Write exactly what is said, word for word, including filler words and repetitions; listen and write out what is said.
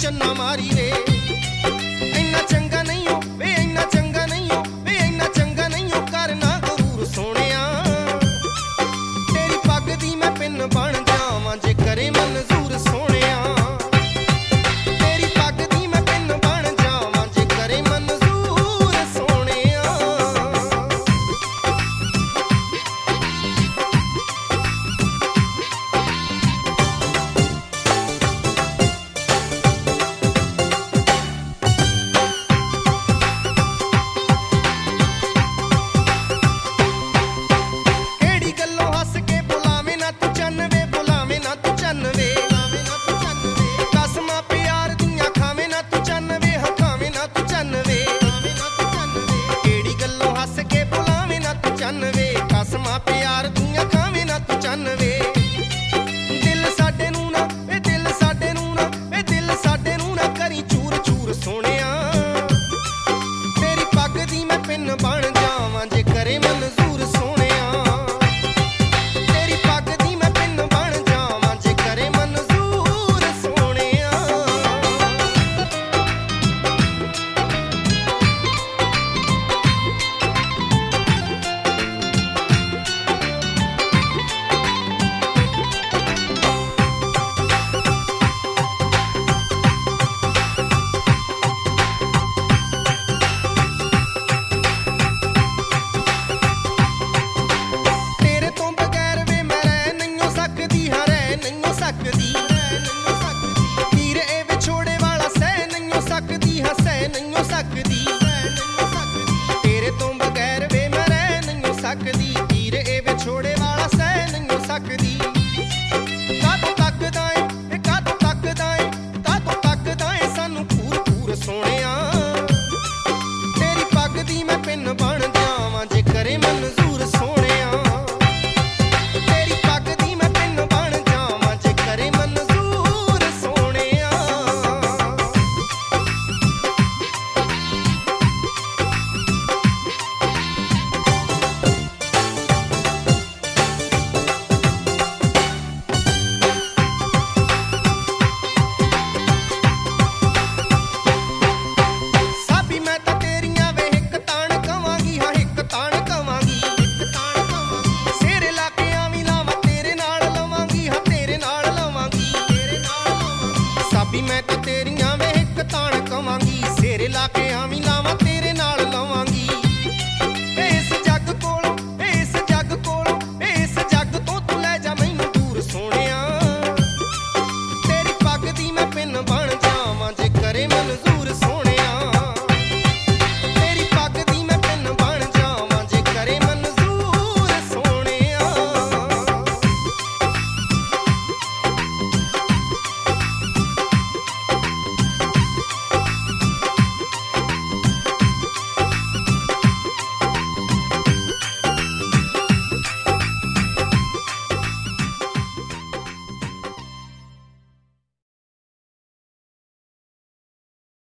ਚੰਨਾ ਮਾਰੀ ਵੇ। ਇੰਨਾ ਚੰਗਾ ਨਹੀਂ ਓ ਵੇ ਇੰਨਾ ਚੰਗਾ ਨਹੀਂ ਓ ਵੇ ਇੰਨਾ ਚੰਗਾ ਨਹੀਂ ਓ ਕਰਨਾ ਗਰੂਰ ਸੋਹਣਿਆ। ਤੇਰੀ ਪੱਗ ਦੀ ਮੈਂ ਪਿੰਨ ਬਣ ਜਾਵਾਂ ਜੇ ਕਰੇ ਮਨਜ਼ੂਰ ਸੋਹਣਿਆ। ਕਸਮਾਂ ਪਿਆਰ ਦੀਆਂ ਖਾਵੇਂ ਨਾ ਤੂੰ ਚੰਨ ਵੇ। ਦਿਲ ਸਾਡੇ ਨੂੰ ਨਾ ਇਹ ਦਿਲ ਸਾਡੇ ਨੂੰ ਨਾ ਇਹ ਦਿਲ ਸਾਡੇ ਨੂੰ ਨਾ ਕਰੀ ਚੂਰ ਚੂਰ ਸੋਹਣਿਆ। ਤੇਰੀ ਪੱਗ ਦੀ ਮੈਂ ਪਿੰਨ ਬਣ ਜਾਵਾਂ ਜੇ ਕਰੇ ਮਨਜ਼ੂਰ ਸੋਹਣਿਆ। ਤੇਰੀ ਪੱਗ ਦੀ ਮੈਂ ਪਿੰਨ ਬਣ ਜਾਵਾਂ ਜੇ ਕਰੇ ਮਨਜ਼ੂਰ ਸੋਹਣਿਆ। ਤੀਰ ਇਹ ਵਿਛੋੜੇ ਵਾਲਾ ਸਹਿ ਨਹੀਂ ਸਕਦੀ ਹਾਂ ਸਹਿ ਨਹੀਂ ਸਕਦੀ। ਤੇਰੇ ਤੋਂ ਬਗੈਰ ਵੇ ਮੈਂ ਰਹਿ ਨਹੀਂ ਸਕਦੀ। ਤੀਰ ਇਹ ਵਿਛੋੜੇ ਵਾਲਾ ਸਹਿ ਨਹੀਂ ਸਕਦੀ। ਕਾਹਤੋਂ ਤੱਕਦਾ ਏ ਇਹ ਕਾਹਤੋਂ ਤੱਕਦਾ ਏ ਕਾਹਤੋਂ ਤੱਕਦਾ ਏ ਸਾਨੂੰ ਪੂਰ ਪੂਰ ਸੋਹਣਿਆ। ਤੇਰੀ ਪੱਗ ਦੀ ਮੈਂ ਪਿੰਨ ਬਣ ਜਾਵਾਂ ਜੇ ਕਰੇ ਮਨਜ਼ੂਰ ਸੋਹਣਿਆ। ਤੇਰੀ ਪੱਗ ਦੀ ਮੈਂ ਪਿੰਨ ਬਣ ਜਾਵਾਂ ਜੇ ਕਰੇ ਮਨਜ਼ੂਰ। ਮੈਂ ਤਾਂ ਤੇਰੀਆਂ ਵੇ ਇੱਕ ਤਾਣ ਕਵਾਂਗੀ ਸਿਰ ਲਾ ਕੇ ਆਵੀਂ ਲਾਵਾਂ।